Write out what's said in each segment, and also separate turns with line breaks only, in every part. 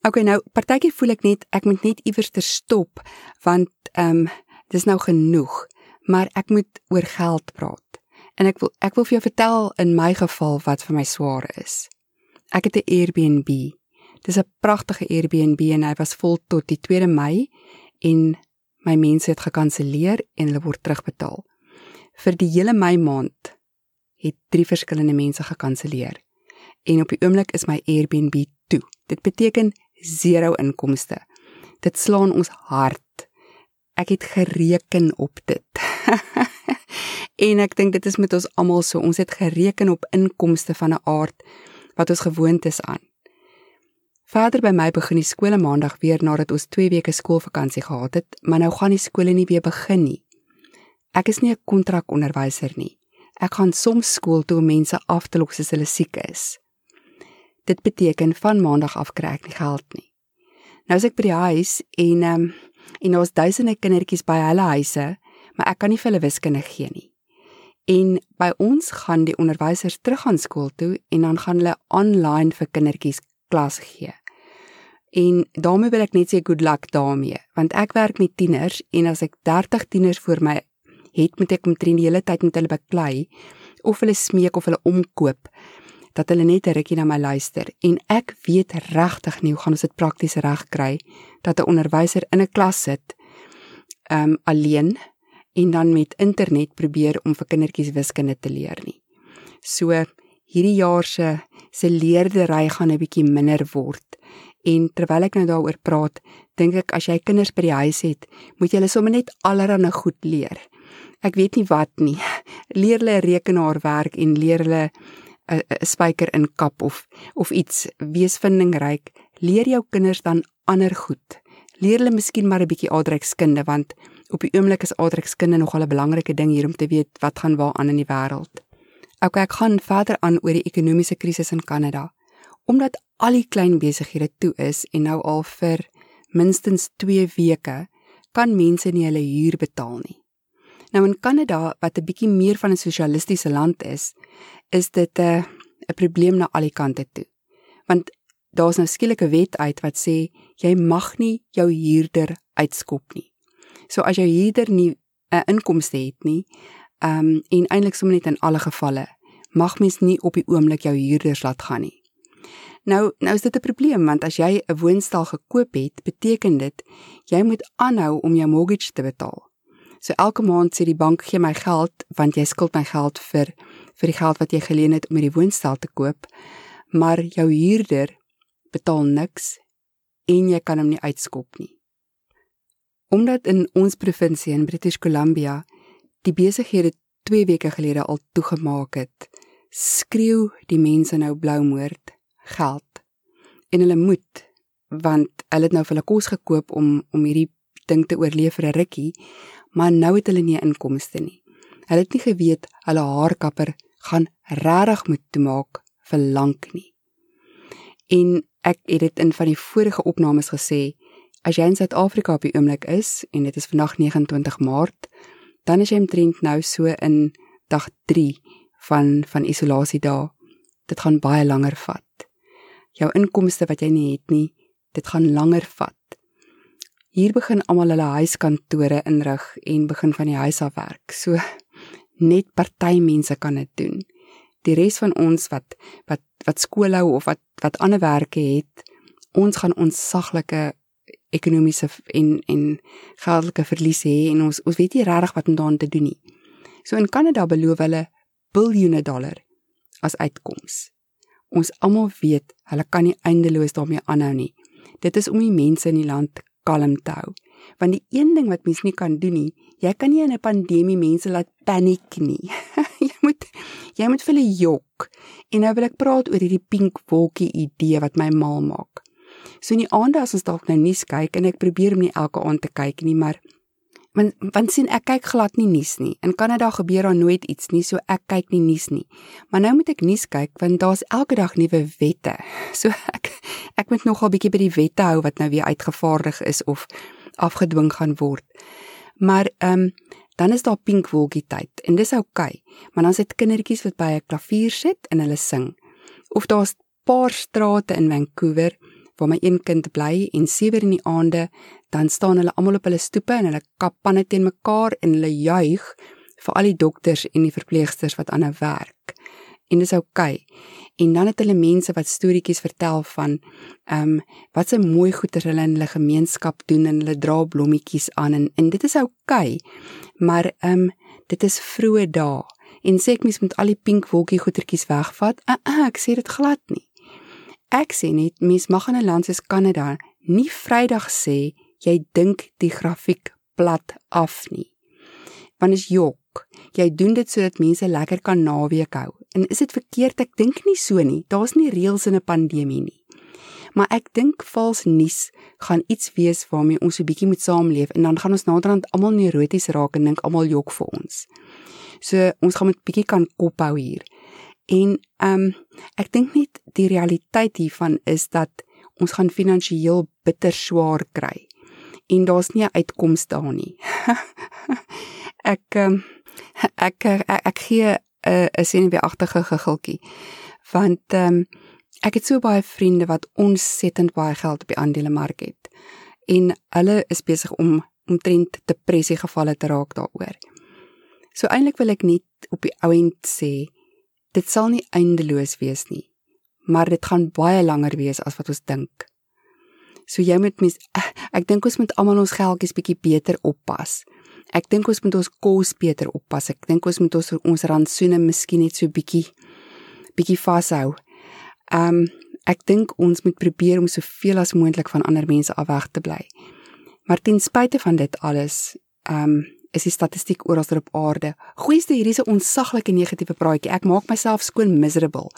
Okay, nou, partykeer voel ek net, ek moet net iewers ter stop, want dis nou genoeg, maar ek moet oor geld praat. En ek wil vir jou vertel in my geval wat vir my swaar is. Ek het 'n Airbnb. Dis 'n pragtige Airbnb en hy was vol tot die 2 Mei en my mense het gekanselleer en hulle word terugbetaal. Vir die hele Mei maand het 3 verskillende mense gekanselleer. En op die oomblik is my Airbnb toe. Dit beteken 0 inkomste. Dit slaan ons hart. Ek het gereken op dit. En ek dink dit is met ons almal so. Ons het gereken op inkomste van 'n aard wat ons gewoond is aan. Verder by my begin die skole maandag weer nadat ons 2 weke skoolvakansie gehad het, maar nou gaan die skole nie weer begin nie. Ek is nie 'n kontrakonderwyser nie. Ek gaan soms skool toe om mense af te lok as hulle siek is. Dit beteken van maandag af kry ek nie geld nie. Nou is ek by die huis en daar's duisende kindertjies by hulle huise, maar ek kan nie vir hulle wiskunde gee nie. En by ons gaan die onderwysers terug aan skool toe en dan gaan hulle online vir kindertjies klas gee. En daarmee wil ek net sê good luck daarmee, want ek werk met tieners en as ek 30 tieners voor my het, moet ek omtrent die hele tyd met hulle beklei, of hulle smeek of hulle omkoop, dat hulle net 'n rukkie na my luister. En ek weet regtig nie hoe gaan ons dit prakties reg kry, dat 'n onderwyser in 'n klas sit, alleen, en dan met internet probeer om vir kindertjies wiskunde te leer nie. So, hierdie jaar se leerdery gaan 'n bietjie minder word. En terwyl ek nou daaroor praat, dink ek as jy kinders by die huis het, moet jy hulle sommer net allerhande goed leer. Ek weet nie wat nie. Leer hulle 'n rekenaarwerk en leer hulle 'n spyker in kap of iets. Wees vindingryk. Leer jou kinders dan ander goed. Leer hulle miskien maar 'n bietjie aardrykskunde, want op die oomblik is aardrykskunde nogal 'n belangrike ding hier om te weet wat gaan waar aan in die wêreld. Okay, ek gaan verder aan oor die ekonomiese krisis in Kanada. Omdat al die klein besighede toe is en nou al vir minstens 2 weke, kan mense nie hulle huur betaal nie. Nou in Kanada, wat 'n bietjie meer van 'n sosialistiese land is dit 'n probleem na al die kante toe. Want daar's nou skielik 'n wet uit wat sê jy mag nie jou huurder uitskop nie. So as jou huurder nie 'n inkomste het nie, en eintlik sommer net in alle gevalle, mag mens nie op die oomblik jou huurders laat gaan nie. Nou is dit 'n probleem, want as jy 'n woonstel gekoop het, beteken dit jy moet aanhou om jou mortgage te betaal. So elke maand sê die bank gee my geld, want jy skuld my geld vir die geld wat jy geleen het om hierdie woonstel te koop, maar jou huurder betaal niks en jy kan hom nie uitskop nie. Omdat in ons provinsie in British Columbia die besighede 2 weke gelede al toegemaak het, skreeu die mense nou bloumoord geld. En hulle moet, want hulle het nou vir hulle kos gekoop om hierdie ding te oorleef vir 'n rukkie, maar nou het hulle nie inkomste nie. Hulle het nie geweet hulle haarkapper gaan regtig moet toemaak vir lank nie. En ek het dit in van die vorige opnames gesê, as jy in Suid-Afrika op die oomblik is, en dit is vandag 29 Maart, dan is jy omtrent nou so in dag 3 van isolasie daar. Dit gaan baie langer vat. Jou inkomste wat jy nie het nie, dit gaan langer vat. Hier begin almal hulle huiskantore inrig en begin van die huis af werk. So net party mense kan dit doen. Die res van ons wat skool hou of wat ander werke het, ons gaan ons saglike ekonomiese en geldelike verlies hê en ons weet nie regtig wat om daaraan te doen nie. So in Kanada beloof hulle biljoene dollar as uitkoms. Ons almal weet, hulle kan nie eindeloos daarmee aanhou nie. Dit is om die mense in die land kalm te hou. Want die een ding wat mens nie kan doen nie, jy kan nie in 'n pandemie mense laat paniek nie. jy moet vir hulle jok. En nou wil ek praat oor hierdie pink wolkie idee wat my mal maak. So in die aande as ons dalk nou nuus kyk, en ek probeer om nie elke aand te kyk nie, maar want sien, ek kyk glad nie nuus nie. In Kanada gebeur daar nooit iets nie, so ek kyk nie nuus nie. Maar nou moet ek nuus kyk, want daar's elke dag nuwe wette. So ek moet nogal bietjie by die wette hou wat nou weer uitgevaardig is of afgedwing gaan word. Maar dan is daar pink wolkie tyd en dis oukei. Maar dan sit kindertjies wat by 'n klavier sit en hulle sing. Of daar's paar strate in Vancouver waar my een kind bly en 7 in die aande, dan staan hulle almal op hulle stoepe en hulle kap panne teen mekaar en hulle juig vir al die dokters en die verpleegsters wat aanhou werk. En dis oukei. En dan het hulle mense wat storieetjies vertel van wat se mooi goeders hulle in hulle gemeenskap doen en hulle dra blommetjies aan en dit is oukei. Maar dit is vroeë dae. En sê ek mens moet al die pink wolkie goedertjies wegvat? Ek sê dit glad nie. Ek sê net, mens mag in 'n land soos Kanada nie Vrydag sê, jy dink die grafiek plat af nie. Want is jok, jy doen dit sodat mense lekker kan naweek hou. En is dit verkeerd? Ek dink nie so nie, daar's nie reëls in 'n pandemie nie. Maar ek dink vals nuus gaan iets wees waarmee ons 'n bietjie moet saamleef en dan gaan ons naderhand almal neuroties raak en dink almal jok vir ons. So ons gaan met bietjie kan kop hou hier. En ek dink net die realiteit hiervan is dat ons gaan finansiëel bitter swaar kry. En daar's nie 'n uitkoms daar nie. Ek gee 'n senuweeagtige giggeltjie. Want ek het so baie vriende wat ontsettend baie geld op die aandelemark het. En hulle is besig om omtrent depressiegevalle te raak daaroor. So eintlik wil ek net op die ou end sê, dit sal nie eindeloos wees nie, maar dit gaan baie langer wees as wat ons dink. So jy moet ek dink ons moet almal ons geldjies bietjie beter oppas. Ek dink ons moet ons kos beter oppas. Ek dink ons moet ons rantsoene miskien net so bietjie vashou. Ek dink ons moet probeer om soveel as moontlik van ander mense af weg te bly. Maar ten spyte van dit alles, is die statistiek oral op aarde. Goeieste, hierdie is 'n ontsaglike negatiewe praatjie. Ek maak myself skoon miserable.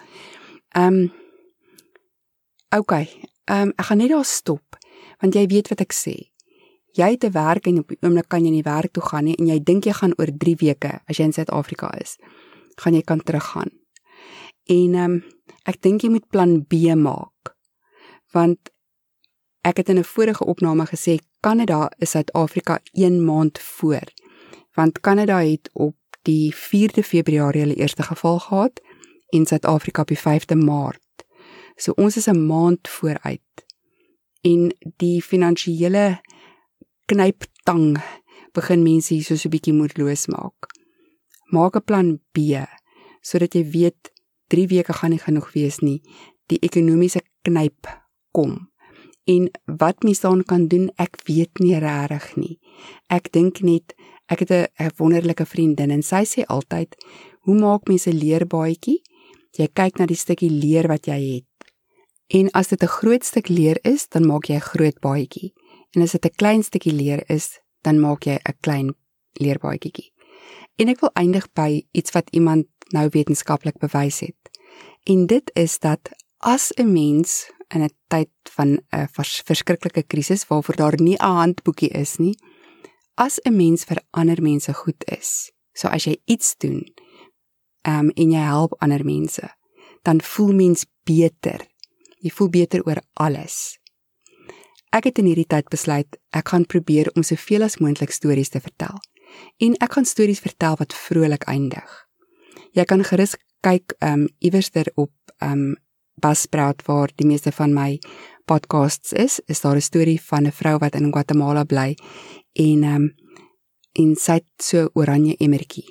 Ek gaan net daar stop, want jy weet wat ek sê. Jy het 'n werk en op die oomblik kan jy nie werk toe gaan nie en jy dink jy gaan oor 3 weke, as jy in Suid-Afrika is, gaan jy kan teruggaan. En ek dink jy moet plan B maak, want ek het in 'n vorige opname gesê, Kanada is Suid-Afrika 1 maand voor, want Kanada het op die 4de Februarie hulle eerste geval gehad, en Suid-Afrika op die 5de Maart. So ons is 'n maand vooruit, en die finansiële knyptang begin mense hier so 'n bietjie moedeloos maak. Maak 'n plan B, sodat jy weet, 3 weke gaan nie genoeg wees nie, die ekonomiese knyp kom. En wat mens dan kan doen, ek weet nie regtig nie. Ek dink net, ek het 'n wonderlike vriendin en sy sê altyd, hoe maak mens 'n leerbaadjie? Jy kyk na die stukkie leer wat jy het. En as dit 'n groot stuk leer is, dan maak jy 'n groot baadjie. En as dit 'n klein stukkie leer is, dan maak jy 'n klein leerbaadjie. En ek wil eindig by iets wat iemand nou wetenskaplik bewys het. En dit is dat as 'n mens in 'n tyd van 'n verskriklike krisis waarvoor daar nie 'n handboekie is nie, as 'n mens vir ander mense goed is, so as jy iets doen en jy help ander mense, dan voel mens beter. Jy voel beter oor alles. Ek het in hierdie tyd besluit, ek gaan probeer om soveel as moontlik stories te vertel. En ek gaan stories vertel wat vrolik eindig. Jy kan gerus kyk iewerster op Buzzsprout waar die meeste van my podcasts is daar 'n storie van 'n vrou wat in Guatemala bly en sy het so oranje emmertjie.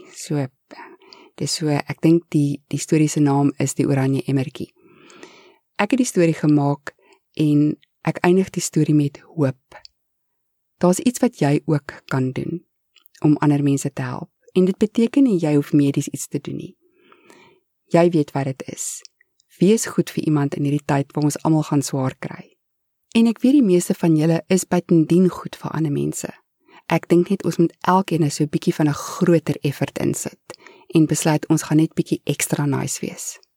Ek dink die storie se naam is die oranje emmertjie. Ek het die storie gemaak en ek eindig die storie met hoop. Daar's iets wat jy ook kan doen om ander mense te help. En dit beteken nie jy hoef medies iets te doen nie. Jy weet wat dit is. Wees goed vir iemand in hierdie tyd waar ons almal gaan swaar kry. En ek weet die meeste van julle is buitendien goed vir ander mense. Ek dink net ons moet elkeen so 'n bietjie van 'n groter effort insit en besluit ons gaan net bietjie ekstra nice wees.